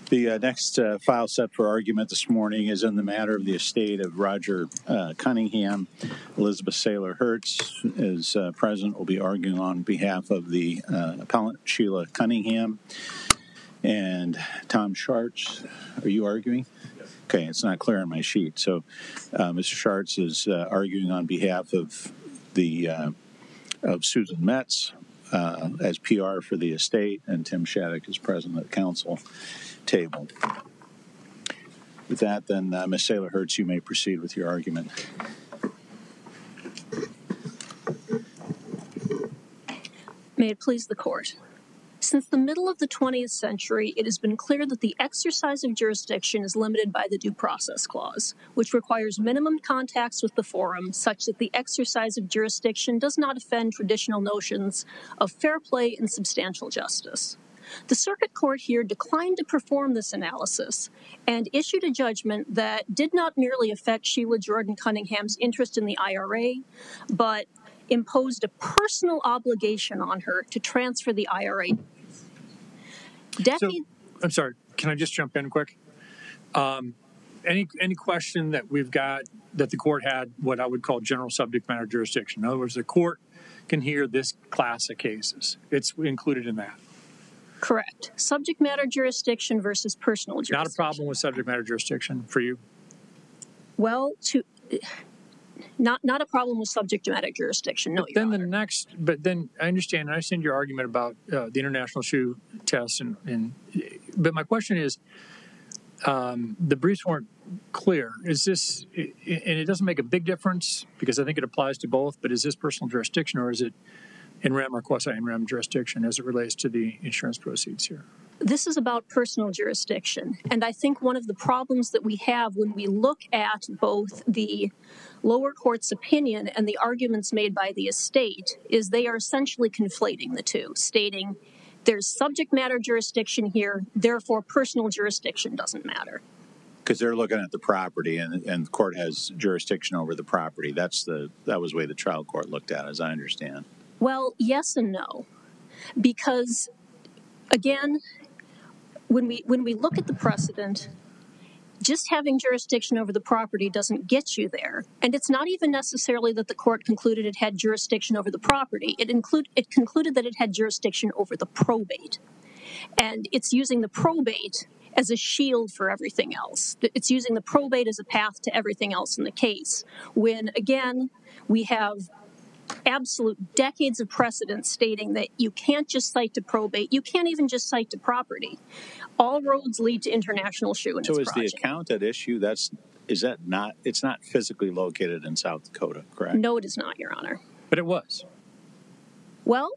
The next file set for argument this morning is in the matter of the estate of Roger Cunningham. Elizabeth Saylor Hertz is present, will be arguing on behalf of the appellant Sheila Cunningham. And Tom Schartz, are you arguing? Yes. Okay, it's not clear on my sheet. So Mr. Schartz is arguing on behalf of the of Susan Metz as PR for the estate, and Tim Shattuck is present at the council table. With that, then, Ms. Saylor Hertz, you may proceed with your argument. May it please the court. Since the middle of the 20th century, it has been clear that the exercise of jurisdiction is limited by the Due Process Clause, which requires minimum contacts with the forum such that the exercise of jurisdiction does not offend traditional notions of fair play and substantial justice. The Circuit Court here declined to perform this analysis and issued a judgment that did not merely affect Sheila Jordan Cunningham's interest in the IRA, but imposed a personal obligation on her to transfer the IRA. I'm sorry, can I just jump in quick? Any question that we've got that the court had what I would call general subject matter jurisdiction? In other words, the court can hear this class of cases. It's included in that. Correct. Subject matter jurisdiction versus personal jurisdiction. Not a problem with subject matter jurisdiction for you? Well, not a problem with subject matter jurisdiction, no, Your Honor. But then I understand your argument about the international shoe test, but my question is, the briefs weren't clear. Is this, and it doesn't make a big difference because I think it applies to both, but is this personal jurisdiction or is it in rem or quasi-in rem jurisdiction as it relates to the insurance proceeds here? This is about personal jurisdiction. And I think one of the problems that we have when we look at both the lower court's opinion and the arguments made by the estate is they are essentially conflating the two, stating there's subject matter jurisdiction here, therefore personal jurisdiction doesn't matter. Because they're looking at the property, and the court has jurisdiction over the property. That was the way the trial court looked at it, as I understand. Well, yes and no. Because, again, when we look at the precedent, just having jurisdiction over the property doesn't get you there. And it's not even necessarily that the court concluded it had jurisdiction over the property. It concluded that it had jurisdiction over the probate. And it's using the probate as a shield for everything else. It's using the probate as a path to everything else in the case. When, again, we have absolute decades of precedent stating that you can't just cite to probate, you can't even just cite to property. All roads lead to international shoe and its project. So is the account at issue, it's not physically located in South Dakota, correct? No, it is not, Your Honor. But it was. Well,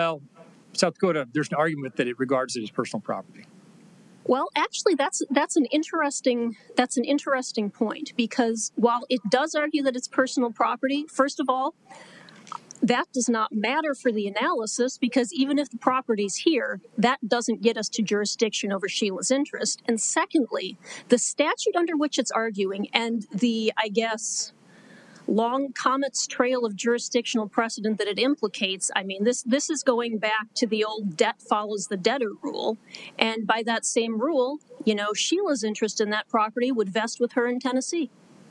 South Dakota, there's an argument that it regards it as personal property. Well, actually, that's an interesting point, because while it does argue that it's personal property, first of all, that does not matter for the analysis, because even if the property's here, that doesn't get us to jurisdiction over Sheila's interest. And secondly, the statute under which it's arguing and the, I guess, long comet's trail of jurisdictional precedent that it implicates, I mean, this is going back to the old debt follows the debtor rule. And by that same rule, Sheila's interest in that property would vest with her in Tennessee.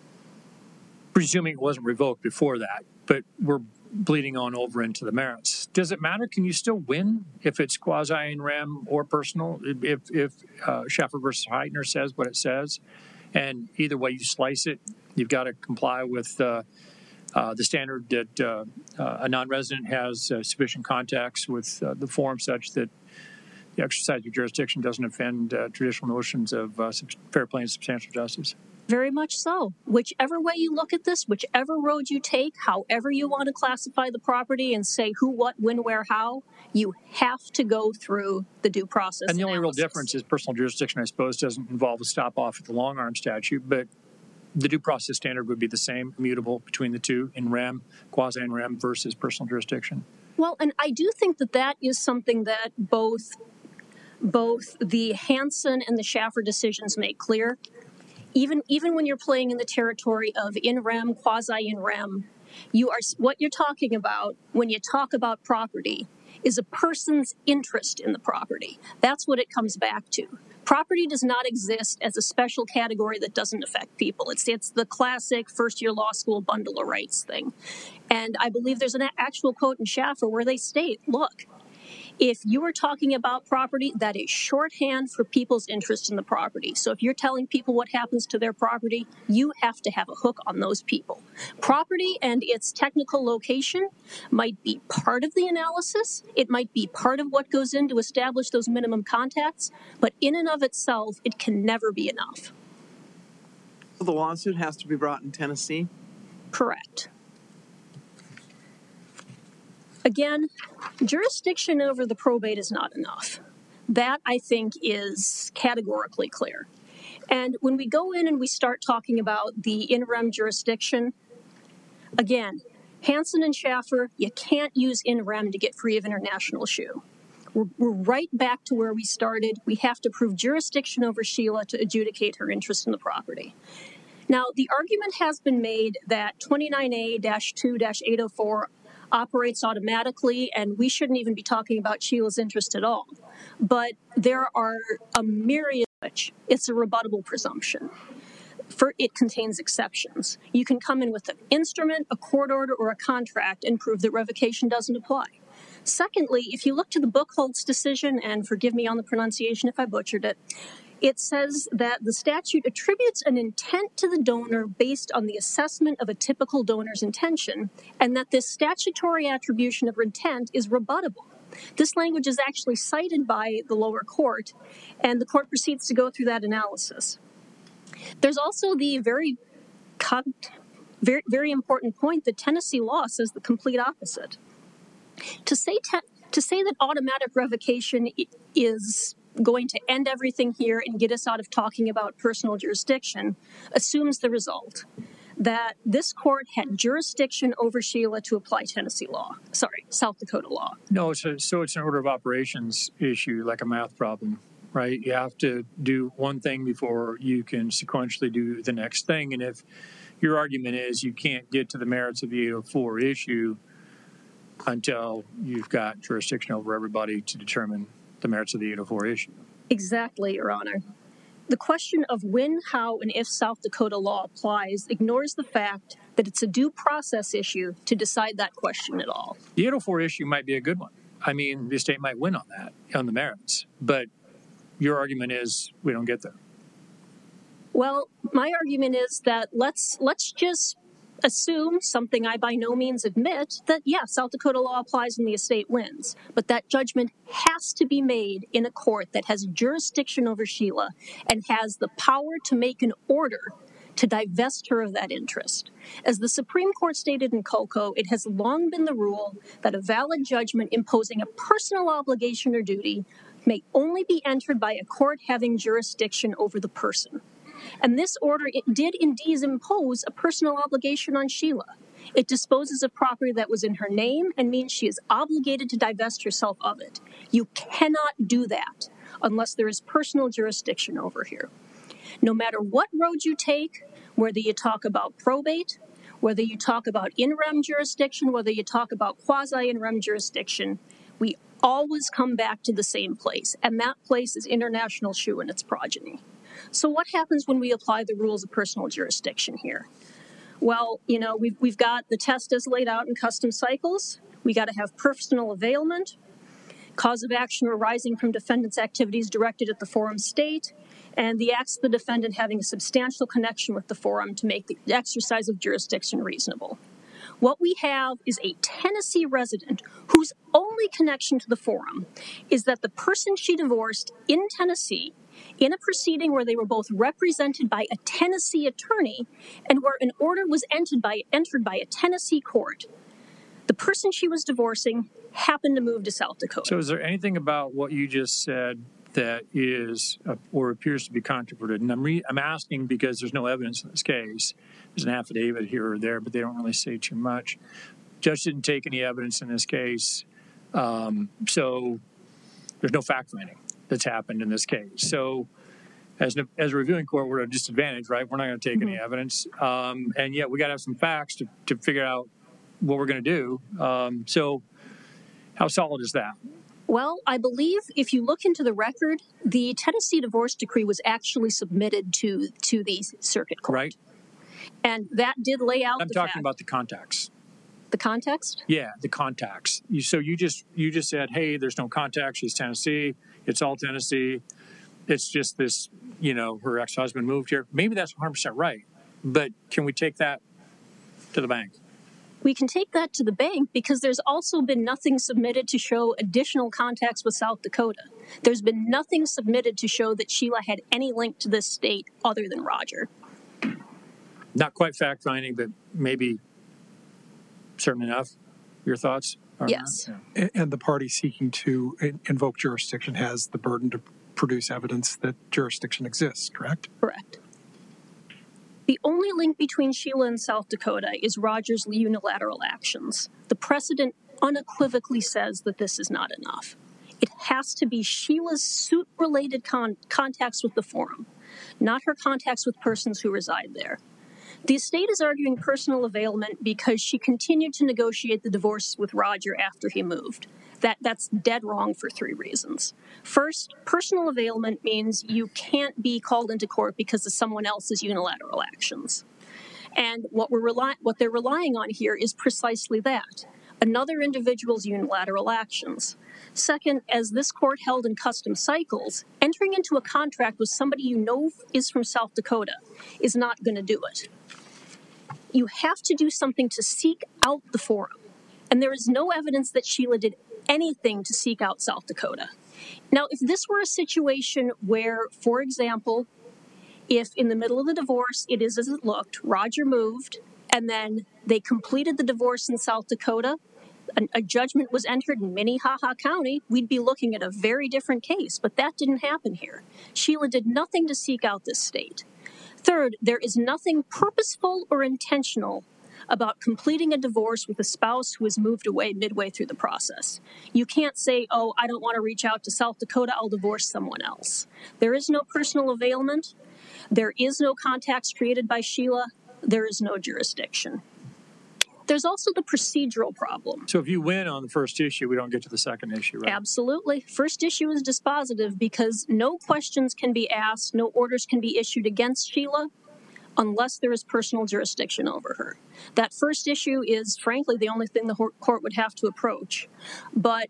Presuming it wasn't revoked before that, but we're bleeding on over into the merits. Does it matter? Can you still win if it's quasi-in rem or personal? If Schaffer versus Heitner says what it says, and either way you slice it, you've got to comply with the standard that a non-resident has sufficient contacts with the forum such that the exercise of jurisdiction doesn't offend traditional notions of fair play and substantial justice. Very much so. Whichever way you look at this, whichever road you take, however you want to classify the property and say who, what, when, where, how, you have to go through the due process. And the only analysis. real difference is personal jurisdiction, I suppose, doesn't involve a stop-off at the long-arm statute, but the due process standard would be the same, immutable between the two, in rem, quasi-in rem versus personal jurisdiction. Well, and I do think that is something that both the Hansen and the Schaffer decisions make clear. Even when you're playing in the territory of in rem, quasi-in rem, what you're talking about when you talk about property is a person's interest in the property. That's what it comes back to. Property does not exist as a special category that doesn't affect people. It's the classic first-year law school bundle of rights thing. And I believe there's an actual quote in Schaffer where they state, look, if you are talking about property, that is shorthand for people's interest in the property. So if you're telling people what happens to their property, you have to have a hook on those people. Property and its technical location might be part of the analysis. It might be part of what goes in to establish those minimum contacts. But in and of itself, it can never be enough. So the lawsuit has to be brought in Tennessee? Correct. Again, jurisdiction over the probate is not enough. That, I think, is categorically clear. And when we go in and we start talking about the in rem jurisdiction, again, Hansen and Schaffer, you can't use in rem to get free of international shoe. We're right back to where we started. We have to prove jurisdiction over Sheila to adjudicate her interest in the property. Now, the argument has been made that 29A-2-804 operates automatically, and we shouldn't even be talking about Sheila's interest at all. But there are a myriad of which it's a rebuttable presumption. It contains exceptions. You can come in with an instrument, a court order, or a contract and prove that revocation doesn't apply. Secondly, if you look to the Buchholz decision, and forgive me on the pronunciation if I butchered it, it says that the statute attributes an intent to the donor based on the assessment of a typical donor's intention, and that this statutory attribution of intent is rebuttable. This language is actually cited by the lower court, and the court proceeds to go through that analysis. There's also the very important point that Tennessee law says the complete opposite. To say that automatic revocation is going to end everything here and get us out of talking about personal jurisdiction assumes the result, that this court had jurisdiction over Sheila to apply South Dakota law. No, so it's an order of operations issue, like a math problem, right? You have to do one thing before you can sequentially do the next thing. And if your argument is you can't get to the merits of the 804 issue until you've got jurisdiction over everybody to determine the merits of the 804 issue. Exactly, Your Honor. The question of when, how, and if South Dakota law applies ignores the fact that it's a due process issue to decide that question at all. The 804 issue might be a good one. I mean, the state might win on that, on the merits. But your argument is we don't get there. Well, my argument is that let's just assume, something I by no means admit, that South Dakota law applies and the estate wins. But that judgment has to be made in a court that has jurisdiction over Sheila and has the power to make an order to divest her of that interest. As the Supreme Court stated in Coco, it has long been the rule that a valid judgment imposing a personal obligation or duty may only be entered by a court having jurisdiction over the person. And this order, it did indeed impose a personal obligation on Sheila. It disposes of property that was in her name and means she is obligated to divest herself of it. You cannot do that unless there is personal jurisdiction over here. No matter what road you take, whether you talk about probate, whether you talk about in rem jurisdiction, whether you talk about quasi-in rem jurisdiction, we always come back to the same place, and that place is international shoe and its progeny. So what happens when we apply the rules of personal jurisdiction here? Well, we've got the test as laid out in custom cycles. We got to have personal availment, cause of action arising from defendant's activities directed at the forum state, and the acts of the defendant having a substantial connection with the forum to make the exercise of jurisdiction reasonable. What we have is a Tennessee resident whose only connection to the forum is that the person she divorced in Tennessee, in a proceeding where they were both represented by a Tennessee attorney and where an order was entered by a Tennessee court, the person she was divorcing happened to move to South Dakota. So is there anything about what you just said that is or appears to be controverted? And I'm asking because there's no evidence in this case. There's an affidavit here or there, but they don't really say too much. Judge didn't take any evidence in this case, so there's no fact-finding that's happened in this case. So as a reviewing court, we're at a disadvantage, right? We're not going to take any evidence. And yet we got to have some facts to figure out what we're going to do. So how solid is that? Well, I believe if you look into the record, the Tennessee divorce decree was actually submitted to the circuit court. Right? And that did lay out I'm talking about the contacts. the context. Yeah, the contacts. So you just said, hey, there's no contact. She's Tennessee. It's all Tennessee. It's just this, her ex-husband moved here. Maybe that's 100% right. But can we take that to the bank? We can take that to the bank because there's also been nothing submitted to show additional contacts with South Dakota. There's been nothing submitted to show that Sheila had any link to this state other than Roger. Not quite fact-finding, but maybe certain enough. Your thoughts? Yes. Yeah. And the party seeking to invoke jurisdiction has the burden to produce evidence that jurisdiction exists, correct? Correct. The only link between Sheila and South Dakota is Roger's unilateral actions. The precedent unequivocally says that this is not enough. It has to be Sheila's suit-related contacts with the forum, not her contacts with persons who reside there. The estate is arguing personal availment because she continued to negotiate the divorce with Roger after he moved. That's dead wrong for 3 reasons. First, personal availment means you can't be called into court because of someone else's unilateral actions. And what they're relying on here is precisely that, another individual's unilateral actions. Second, as this court held in Custom Cycles, entering into a contract with somebody you know is from South Dakota is not going to do it. You have to do something to seek out the forum. And there is no evidence that Sheila did anything to seek out South Dakota. Now, if this were a situation where, for example, if in the middle of the divorce, it is as it looked, Roger moved, and then they completed the divorce in South Dakota, a judgment was entered in Minnehaha County, we'd be looking at a very different case. But that didn't happen here. Sheila did nothing to seek out this state. Third, there is nothing purposeful or intentional about completing a divorce with a spouse who has moved away midway through the process. You can't say, oh, I don't want to reach out to South Dakota, I'll divorce someone else. There is no personal availment. There is no contacts created by Sheila. There is no jurisdiction. There's also the procedural problem. So if you win on the first issue, we don't get to the second issue, right? Absolutely. First issue is dispositive because no questions can be asked, no orders can be issued against Sheila unless there is personal jurisdiction over her. That first issue is, frankly, the only thing the court would have to approach. But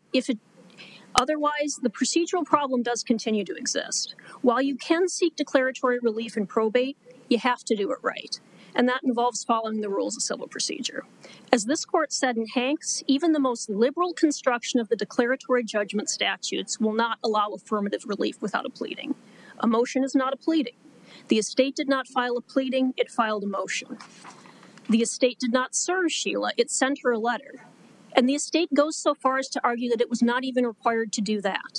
otherwise, the procedural problem does continue to exist. While you can seek declaratory relief in probate, you have to do it right. And that involves following the rules of civil procedure. As this court said in Hanks, even the most liberal construction of the declaratory judgment statutes will not allow affirmative relief without a pleading. A motion is not a pleading. The estate did not file a pleading, it filed a motion. The estate did not serve Sheila, it sent her a letter. And the estate goes so far as to argue that it was not even required to do that.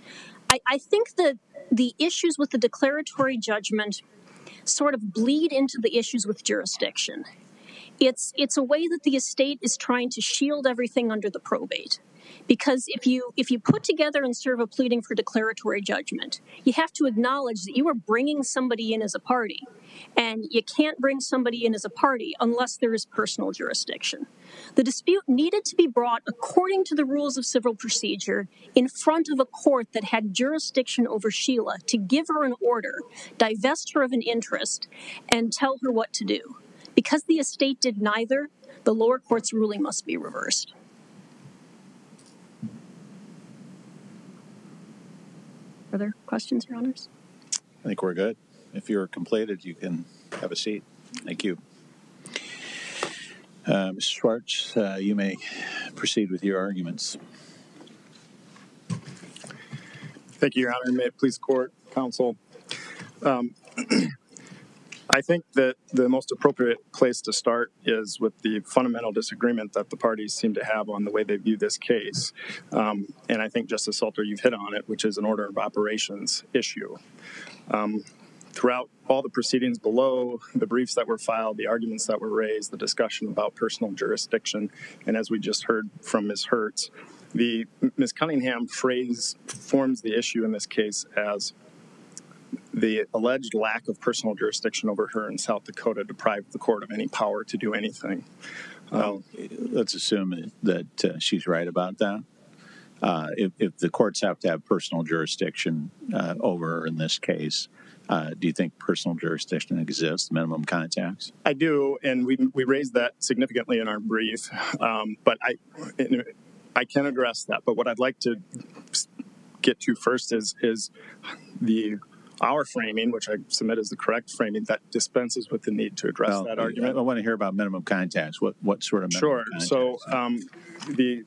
I think that the issues with the declaratory judgment sort of bleed into the issues with jurisdiction. It's a way that the estate is trying to shield everything under the probate. Because if you put together and serve a pleading for declaratory judgment, you have to acknowledge that you are bringing somebody in as a party. And you can't bring somebody in as a party unless there is personal jurisdiction. The dispute needed to be brought according to the rules of civil procedure in front of a court that had jurisdiction over Sheila to give her an order, divest her of an interest, and tell her what to do. Because the estate did neither, the lower court's ruling must be reversed. Are there questions, Your Honors? I think we're good. If you're completed, you can have a seat. Thank you. Mr. Schwartz, you may proceed with your arguments. Thank you, Your Honor. May it please court, counsel. I think that the most appropriate place to start is with the fundamental disagreement that the parties seem to have on the way they view this case. And I think, Justice Salter, you've hit on it, which is an order of operations issue. Throughout all the proceedings below, the briefs that were filed, the arguments that were raised, the discussion about personal jurisdiction, and as we just heard from Ms. Hertz, Ms. Cunningham forms the issue in this case as the alleged lack of personal jurisdiction over her in South Dakota deprived the court of any power to do anything. Let's assume that she's right about that. if the courts have to have personal jurisdiction over her in this case, do you think personal jurisdiction exists, minimum contacts? I do, and we raised that significantly in our brief, but I can address that. But what I'd like to get to first is our framing, which I submit as the correct framing, that dispenses with the need to address that argument. I want to hear about minimum contacts. What sort of minimum contacts? Sure. So the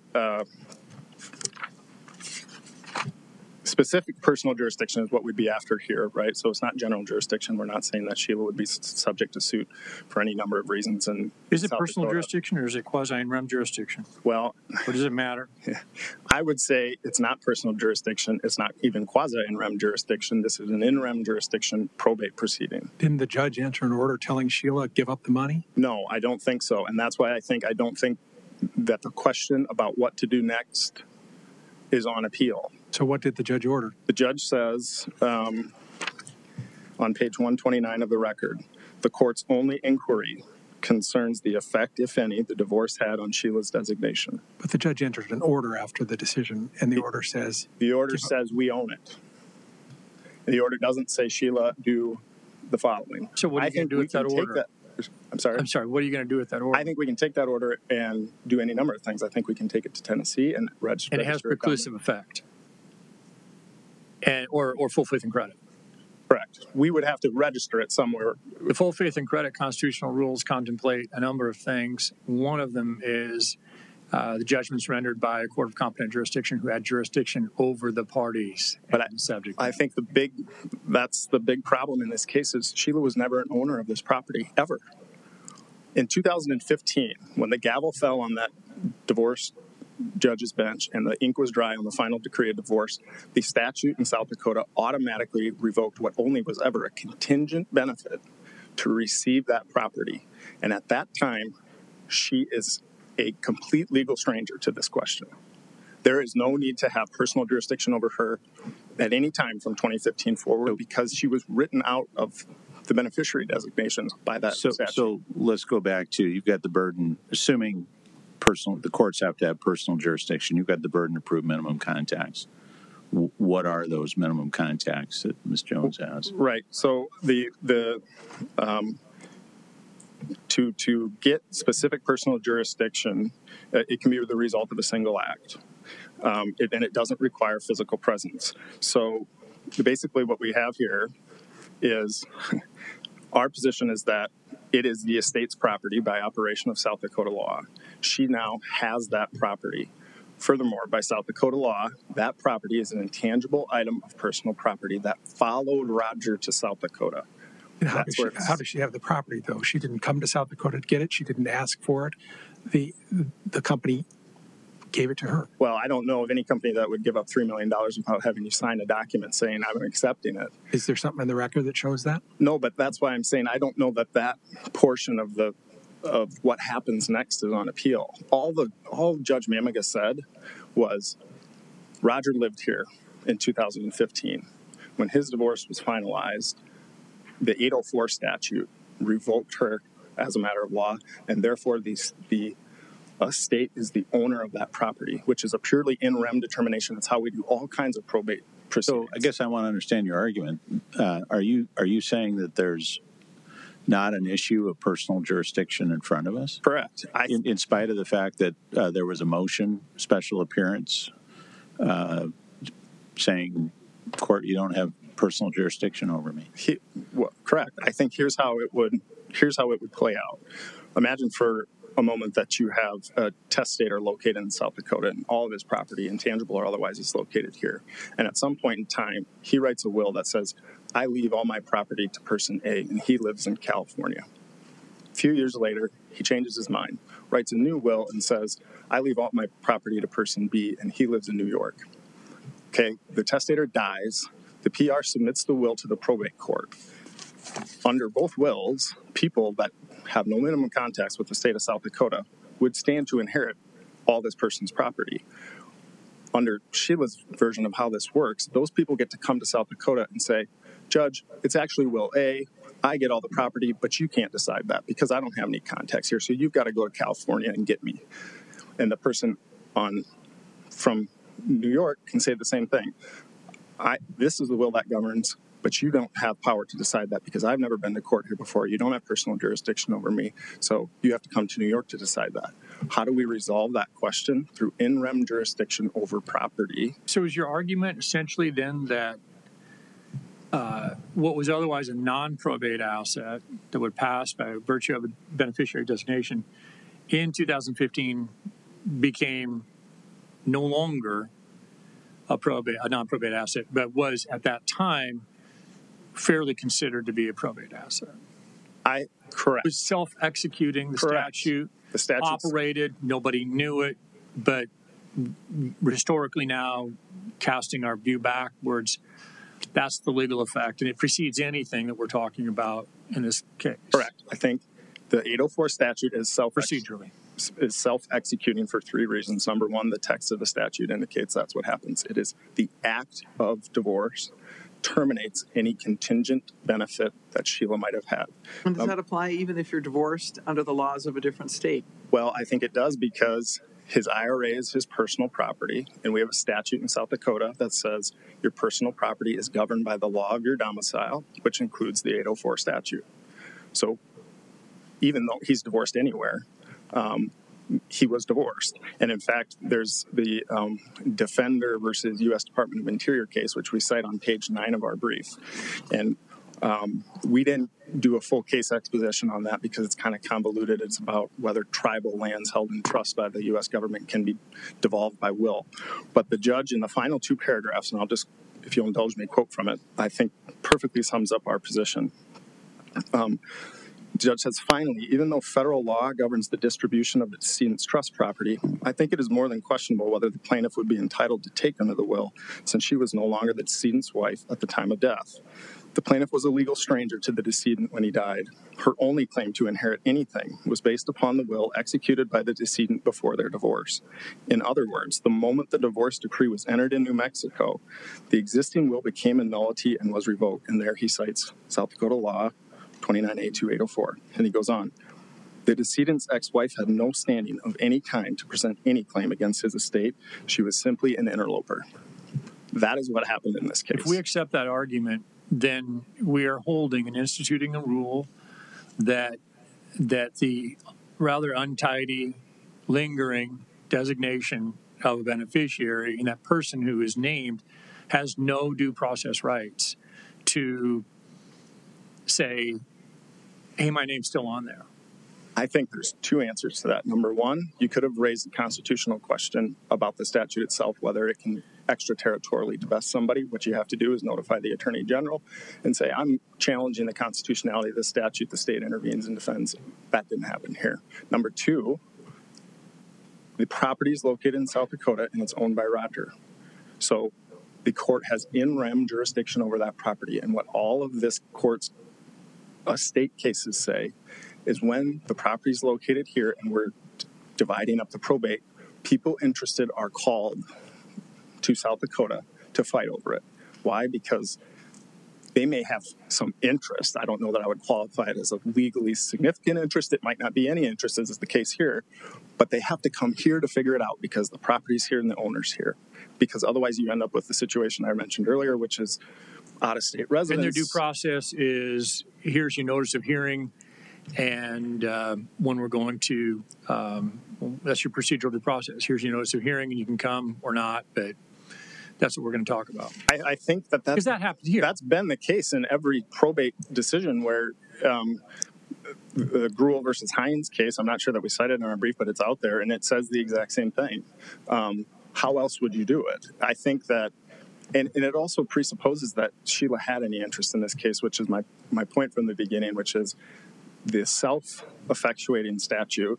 specific personal jurisdiction is what we'd be after here, right? So it's not general jurisdiction. We're not saying that Sheila would be subject to suit for any number of reasons. And is it personal jurisdiction or is it quasi in rem jurisdiction? Well, or does it matter? I would say it's not personal jurisdiction. It's not even quasi in rem jurisdiction. This is an in rem jurisdiction probate proceeding. Didn't the judge enter an order telling Sheila give up the money? No, I don't think so. And that's why I don't think that the question about what to do next is on appeal. So what did the judge order? The judge says on page 129 of the record, the court's only inquiry concerns the effect, if any, the divorce had on Sheila's designation. But the judge entered an order after the decision, and the order says... The order says we own it. The order doesn't say, Sheila, do the following. So what are you going to do with that order? I'm sorry? I'm sorry, what are you going to do with that order? I think we can take that order and do any number of things. I think we can take it to Tennessee and register. And it has preclusive effect. Or full faith and credit. Correct. We would have to register it somewhere. The full faith and credit constitutional rules contemplate a number of things. One of them is the judgments rendered by a court of competent jurisdiction who had jurisdiction over the parties and the subject. I think that's the big problem in this case is Sheila was never an owner of this property, ever. In 2015, when the gavel fell on that divorce judge's bench and the ink was dry on the final decree of divorce, the statute in South Dakota automatically revoked what only was ever a contingent benefit to receive that property. And at that time, she is a complete legal stranger to this question. There is no need to have personal jurisdiction over her at any time from 2015 forward because she was written out of the beneficiary designations by that statute. So let's go back to, you've got the burden, assuming the courts have to have personal jurisdiction, you've got the burden to prove minimum contacts. What are those minimum contacts that Ms. Jones has? Right. So to get specific personal jurisdiction, it can be the result of a single act, and it doesn't require physical presence. So basically what we have here is our position is that it is the estate's property by operation of South Dakota law. She now has that property. Furthermore, by South Dakota law, that property is an intangible item of personal property that followed Roger to South Dakota. And how does she have the property, though? She didn't come to South Dakota to get it. She didn't ask for it. The company gave it to her. Well, I don't know of any company that would give up $3 million without having you sign a document saying I'm accepting it. Is there something in the record that shows that? No, but that's why I'm saying I don't know that portion of what happens next is on appeal. All Judge Mamiga said was Roger lived here in 2015. When his divorce was finalized, the 804 statute revoked her as a matter of law, and therefore the estate is the owner of that property, which is a purely in rem determination. That's how we do all kinds of probate proceedings. So I guess I want to understand your argument. Are you saying that there's not an issue of personal jurisdiction in front of us? Correct. In spite of the fact that there was a motion, special appearance, saying, court, you don't have personal jurisdiction over me. Correct. I think here's how it would play out. Imagine for a moment that you have a testator located in South Dakota and all of his property, intangible or otherwise, is located here. And at some point in time, he writes a will that says, I leave all my property to person A, and he lives in California. A few years later, he changes his mind, writes a new will and says, I leave all my property to person B, and he lives in New York. Okay, the testator dies. The PR submits the will to the probate court. Under both wills, people that have no minimum contacts with the state of South Dakota would stand to inherit all this person's property. Under Sheila's version of how this works, those people get to come to South Dakota and say, Judge, it's actually will A. I get all the property, but you can't decide that because I don't have any contacts here. So you've got to go to California and get me. And the person from New York can say the same thing. This is the will that governs, but you don't have power to decide that because I've never been to court here before. You don't have personal jurisdiction over me, so you have to come to New York to decide that. How do we resolve that question? Through in rem jurisdiction over property. So is your argument essentially then that what was otherwise a non-probate asset that would pass by virtue of a beneficiary designation in 2015 became no longer a non-probate asset, but was at that time fairly considered to be a probate asset? Correct. It was self-executing. The Correct. statute The statute operated. Nobody knew it, but historically now, casting our view backwards, that's the legal effect, and it precedes anything that we're talking about in this case. Correct. I think the 804 statute is Procedurally. Is self-executing for three reasons. Number one, the text of the statute indicates that's what happens. It is the act of divorce terminates any contingent benefit that Sheila might have had. And does that apply even if you're divorced under the laws of a different state? Well, I think it does because his IRA is his personal property, and we have a statute in South Dakota that says your personal property is governed by the law of your domicile, which includes the 804 statute. So even though he's divorced anywhere, he was divorced. And in fact, there's the Defender versus U.S. Department of Interior case, which we cite on page 9 of our brief. And we didn't do a full case exposition on that because it's kind of convoluted. It's about whether tribal lands held in trust by the U.S. government can be devolved by will. But the judge in the final 2 paragraphs, and I'll just, if you'll indulge me, quote from it, I think perfectly sums up our position. The judge says, finally, even though federal law governs the distribution of the decedent's trust property, I think it is more than questionable whether the plaintiff would be entitled to take under the will since she was no longer the decedent's wife at the time of death. The plaintiff was a legal stranger to the decedent when he died. Her only claim to inherit anything was based upon the will executed by the decedent before their divorce. In other words, the moment the divorce decree was entered in New Mexico, the existing will became a nullity and was revoked. And there he cites South Dakota law 29A2804. And he goes on. The decedent's ex-wife had no standing of any kind to present any claim against his estate. She was simply an interloper. That is what happened in this case. If we accept that argument, then we are holding and instituting a rule that the rather untidy, lingering designation of a beneficiary and that person who is named has no due process rights to say, hey, my name's still on there. I think there's 2 answers to that. Number one, you could have raised a constitutional question about the statute itself, whether it can extraterritorially divest somebody. What you have to do is notify the Attorney General and say, I'm challenging the constitutionality of the statute. The state intervenes and defends. That didn't happen here. Number 2, the property is located in South Dakota and it's owned by Roger. So the court has in rem jurisdiction over that property. And what all of this court's estate cases say is when the property is located here and we're dividing up the probate, people interested are called to South Dakota to fight over it. Why? Because they may have some interest. I don't know that I would qualify it as a legally significant interest. It might not be any interest, as is the case here, but they have to come here to figure it out because the property's here and the owner's here. Because otherwise you end up with the situation I mentioned earlier, which is out-of-state residents. And their due process is, here's your notice of hearing, and when we're going to, that's your procedural due process. Here's your notice of hearing, and you can come or not, but that's what we're going to talk about. I think that happened here. That's been the case in every probate decision where the Gruel versus Hines case, I'm not sure that we cited in our brief, but it's out there, and it says the exact same thing. How else would you do it? I think that, and it also presupposes that Sheila had any interest in this case, which is my point from the beginning, which is the self-executing statute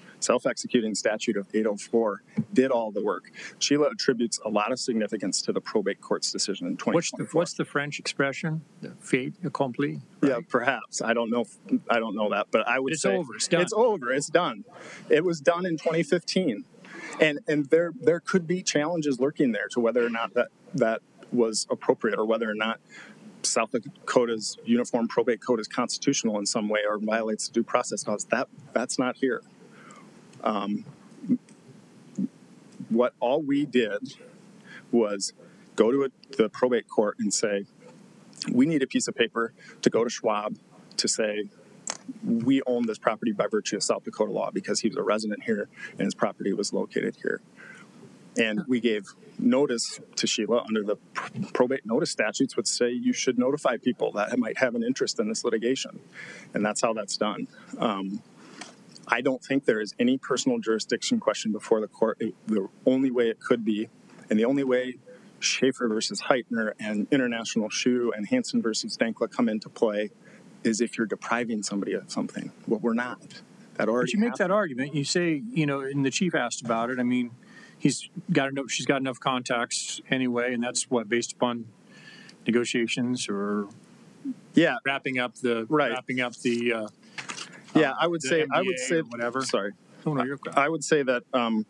of 804 did all the work. Sheila attributes a lot of significance to the probate court's decision in 2024. What's the French expression? The fait accompli? Right? Yeah, perhaps. I don't know that, but I would say over. It's done. It's over. It's done. It was done in 2015. And there could be challenges lurking there to whether or not that was appropriate or whether or not South Dakota's Uniform Probate Code is constitutional in some way or violates the due process clause. That's not here. What all we did was go to the probate court and say, we need a piece of paper to go to Schwab to say we own this property by virtue of South Dakota law because he was a resident here and his property was located here. And we gave notice to Sheila under the probate notice statutes, which say you should notify people that might have an interest in this litigation. And that's how that's done. I don't think there is any personal jurisdiction question before the court. The only way it could be, and the only way Schaefer versus Heitner and International Shoe and Hansen versus Dankla come into play is if you're depriving somebody of something. Well, we're not. That already But you make happened. that argument. You say, and the chief asked about it. I mean, she's got enough contacts anyway, and that's based upon negotiations or Yeah, wrapping up the yeah. I would the say MBA or whatever. Sorry, Oh, no, you're good. I would say that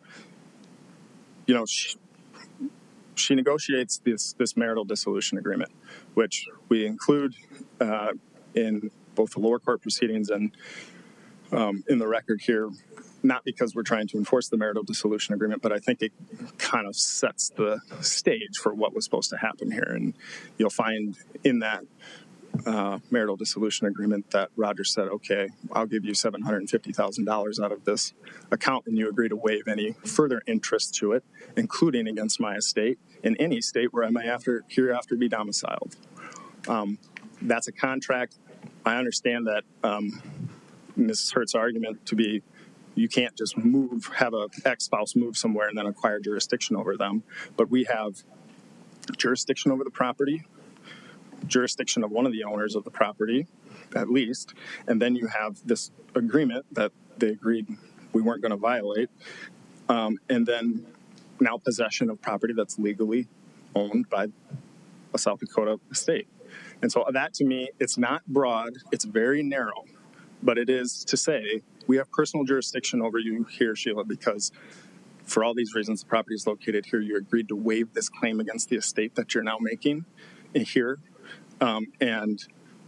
she negotiates this marital dissolution agreement, which we include in both the lower court proceedings and in the record here, not because we're trying to enforce the marital dissolution agreement, but I think it kind of sets the stage for what was supposed to happen here. And you'll find in that marital dissolution agreement that Roger said, okay, I'll give you $750,000 out of this account, and you agree to waive any further interest to it, including against my estate in any state where I may hereafter be domiciled. That's a contract. I understand that Mrs. Hurt's argument to be you can't just have an ex-spouse move somewhere and then acquire jurisdiction over them, but we have jurisdiction over the property, jurisdiction of one of the owners of the property, at least, and then you have this agreement that they agreed we weren't going to violate, and then now possession of property that's legally owned by a South Dakota estate. And so that, to me, it's not broad, it's very narrow, but it is to say we have personal jurisdiction over you here, Sheila, because for all these reasons, the property is located here. You agreed to waive this claim against the estate that you're now making here. And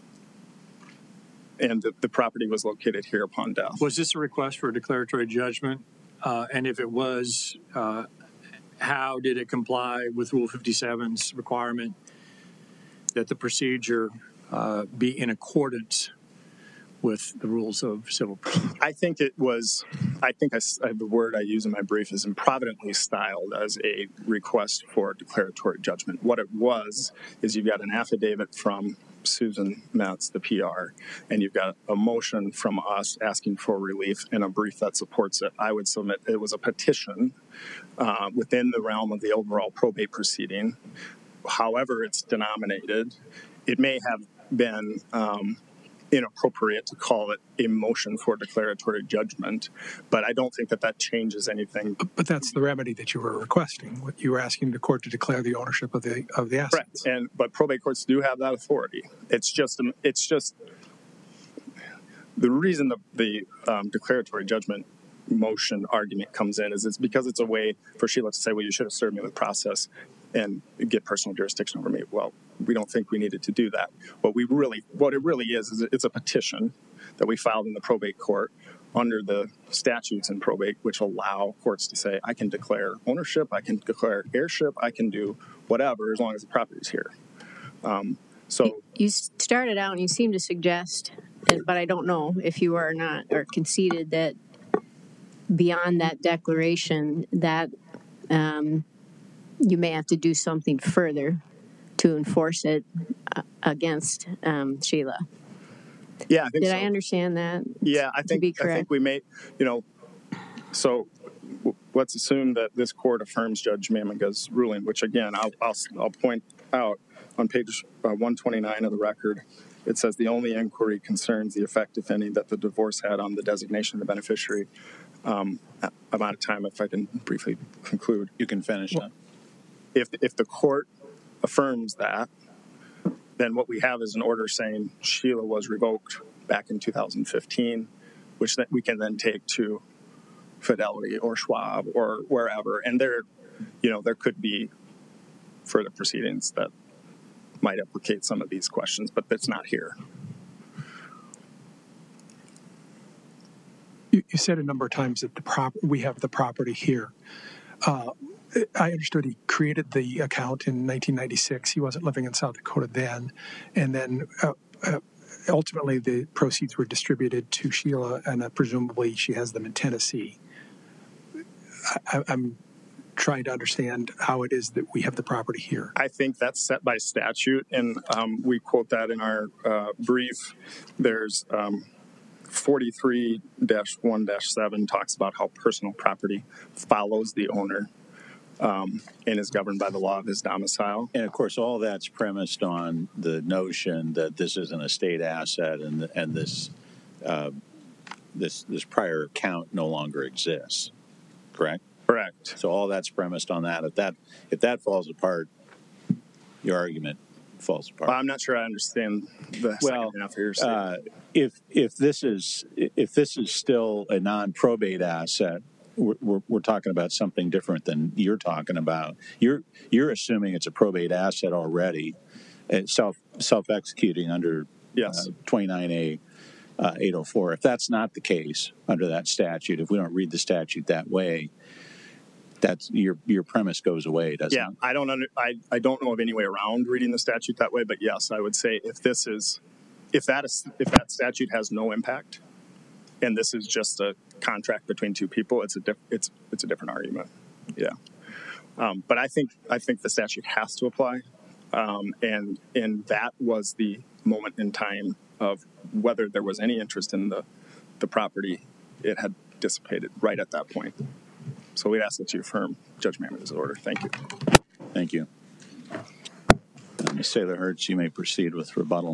the property was located here upon death. Was this a request for a declaratory judgment? And if it was, how did it comply with Rule 57's requirement that the procedure be in accordance with the rules of civil procedure? I think it was, the word I use in my brief is improvidently styled as a request for declaratory judgment. What it was is you've got an affidavit from Susan Metz, the PR, and you've got a motion from us asking for relief and a brief that supports it. I would submit it was a petition within the realm of the overall probate proceeding. However it's denominated, it may have been inappropriate to call it a motion for declaratory judgment, but I don't think that changes anything. But that's the remedy that you were requesting. You were asking the court to declare the ownership of the assets. Correct. But probate courts do have that authority. It's just the reason the declaratory judgment motion argument comes in is it's because it's a way for Sheila to say, well, you should have served me with process and get personal jurisdiction over me. Well, we don't think we needed to do that. What it really is it's a petition that we filed in the probate court under the statutes in probate, which allow courts to say, I can declare ownership, I can declare heirship, I can do whatever as long as the property is here. So you started out and you seem to suggest, but I don't know if you are or not, or conceded that beyond that declaration that you may have to do something further to enforce it against Sheila. Yeah, I think Did so. I understand that? Yeah, I think we may, so let's assume that this court affirms Judge Mamiga's ruling, which again, I'll point out on page 129 of the record, it says the only inquiry concerns the effect, if any, that the divorce had on the designation of the beneficiary. I'm out of time. If I can briefly conclude. You can finish that. If the court affirms that, then what we have is an order saying Sheila was revoked back in 2015, which that we can then take to Fidelity or Schwab or wherever, and there could be further proceedings that might implicate some of these questions, but that's not here. You said a number of times that we have the property here. I understood he created the account in 1996. He wasn't living in South Dakota then. And then ultimately the proceeds were distributed to Sheila, and presumably she has them in Tennessee. I'm trying to understand how it is that we have the property here. I think that's set by statute, and we quote that in our brief. There's 43-1-7 talks about how personal property follows the owner and is governed by the law of his domicile. And of course, all that's premised on the notion that this is an estate asset, and this prior account no longer exists. Correct. Correct. So all that's premised on that. If that falls apart, your argument falls apart. Well, I'm not sure I understand the second half of your statement. If this is still a non-probate asset, we're talking about something different than you're talking about. You're assuming it's a probate asset already, self-executing under Yes. 29A 804. If that's not the case under that statute, if we don't read the statute that way, that's your premise goes away, doesn't it? I don't know of any way around reading the statute that way, but yes, I would say if that statute has no impact, and this is just a contract between two people, it's a different argument. Yeah, but I think the statute has to apply, and that was the moment in time of whether there was any interest in the property. It had dissipated right at that point. So we'd ask that you affirm Judge Mammer's order. Thank you. Thank you. Ms. Saylor Hertz, you may proceed with rebuttal.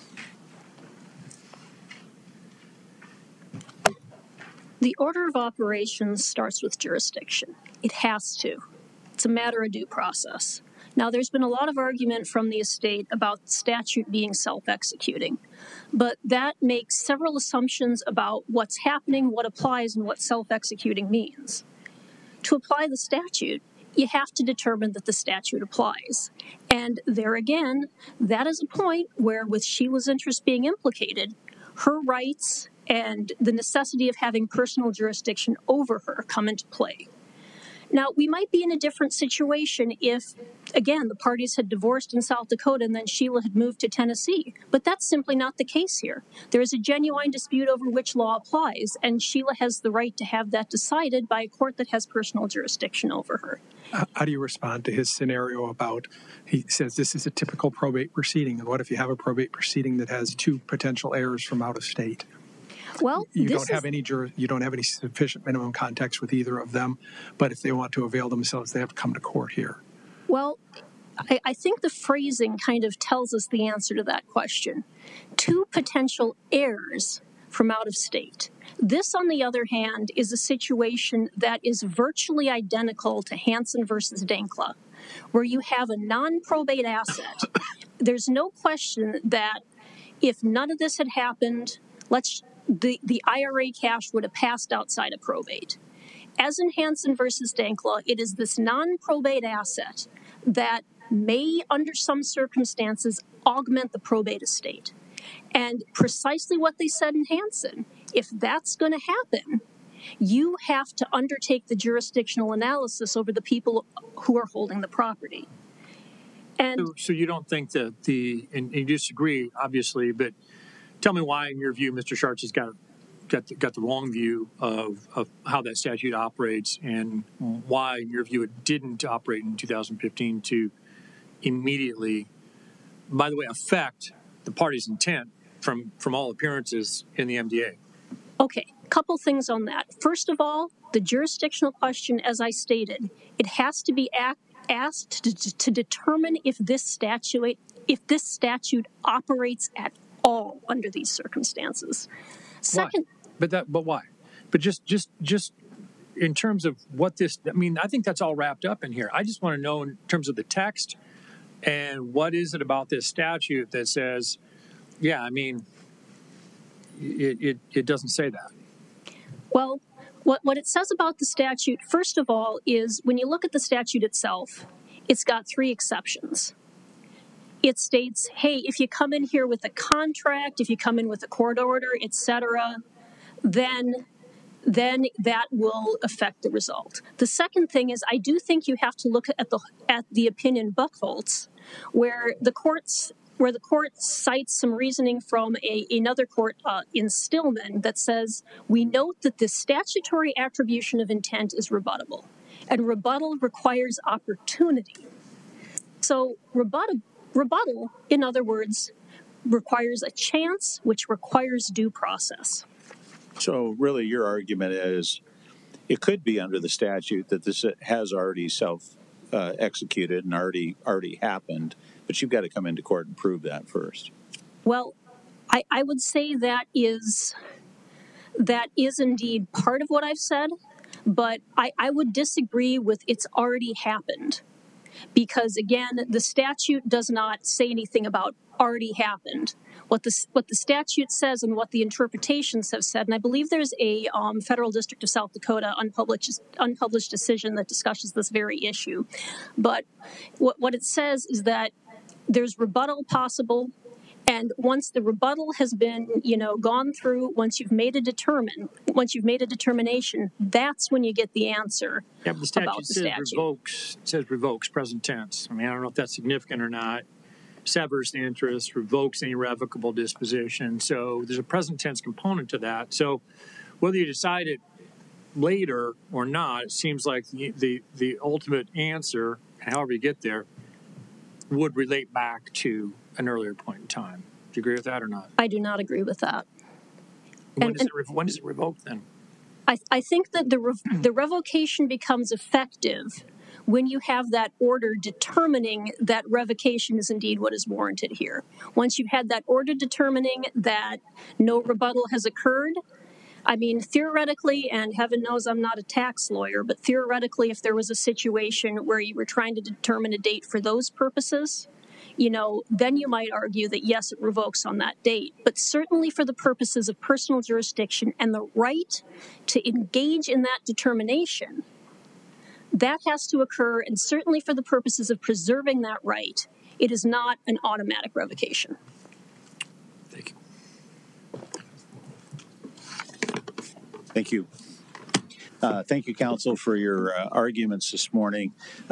The order of operations starts with jurisdiction. It has to. It's a matter of due process. Now, there's been a lot of argument from the estate about the statute being self-executing, but that makes several assumptions about what's happening, what applies, and what self-executing means. To apply the statute, you have to determine that the statute applies. And there again, that is a point where, with Sheila's interest being implicated, her rights and the necessity of having personal jurisdiction over her come into play. Now, we might be in a different situation if, again, the parties had divorced in South Dakota and then Sheila had moved to Tennessee. But that's simply not the case here. There is a genuine dispute over which law applies, and Sheila has the right to have that decided by a court that has personal jurisdiction over her. How do you respond to his scenario about, he says this is a typical probate proceeding, and what if you have a probate proceeding that has two potential heirs from out of state? Well, you don't have any sufficient minimum context with either of them, but if they want to avail themselves, they have to come to court here. Well, I think the phrasing kind of tells us the answer to that question. Two potential heirs from out of state. This, on the other hand, is a situation that is virtually identical to Hansen versus Dankla, where you have a non-probate asset. There's no question that if none of this had happened, the IRA cash would have passed outside of probate. As in Hansen versus Dankla, it is this non-probate asset that may, under some circumstances, augment the probate estate. And precisely what they said in Hansen, if that's going to happen, you have to undertake the jurisdictional analysis over the people who are holding the property. And so you don't think that and you disagree, obviously, but tell me why, in your view, Mr. Schartz has got the wrong view of how that statute operates, and why, in your view, it didn't operate in 2015 to immediately, by the way, affect the party's intent from all appearances in the MDA. Okay, couple things on that. First of all, the jurisdictional question, as I stated, it has to be asked to determine if this statute operates at all under these circumstances. Second, why? But why? But just in terms of what this, I mean, I think that's all wrapped up in here. I just want to know in terms of the text and what is it about this statute that says, yeah, I mean, it doesn't say that. Well, what it says about the statute, first of all, is when you look at the statute itself, it's got 3 exceptions. It states, hey, if you come in here with a contract, if you come in with a court order, etc., then then that will affect the result. The second thing is I do think you have to look at the opinion Buchholz, where the court cites some reasoning from another court in Stillman that says, we note that the statutory attribution of intent is rebuttable, and rebuttal requires opportunity. So rebuttal, in other words, requires a chance, which requires due process. So really your argument is it could be under the statute that this has already executed and already happened, but you've got to come into court and prove that first. Well, I would say that is indeed part of what I've said, but I would disagree with it's already happened. Because again, the statute does not say anything about already happened. What the statute says and what the interpretations have said, and I believe there's a Federal District of South Dakota unpublished decision that discusses this very issue. But what it says is that there's rebuttal possible, and once the rebuttal has been, gone through, once you've made a determination, that's when you get the answer. Yeah, but the statute says revokes, present tense. I mean, I don't know if that's significant or not. Severs the interest, revokes any irrevocable disposition. So there's a present tense component to that. So whether you decide it later or not, it seems like the ultimate answer, however you get there, would relate back to an earlier point in time. Do you agree with that or not? I do not agree with that. When does it revoke then? I think that the revocation becomes effective when you have that order determining that revocation is indeed what is warranted here. Once you've had that order determining that no rebuttal has occurred, I mean, theoretically, and heaven knows I'm not a tax lawyer, but theoretically, if there was a situation where you were trying to determine a date for those purposes, then you might argue that, yes, it revokes on that date. But certainly for the purposes of personal jurisdiction and the right to engage in that determination, that has to occur. And certainly for the purposes of preserving that right, it is not an automatic revocation. Thank you. Thank you. Thank you, counsel, for your arguments this morning.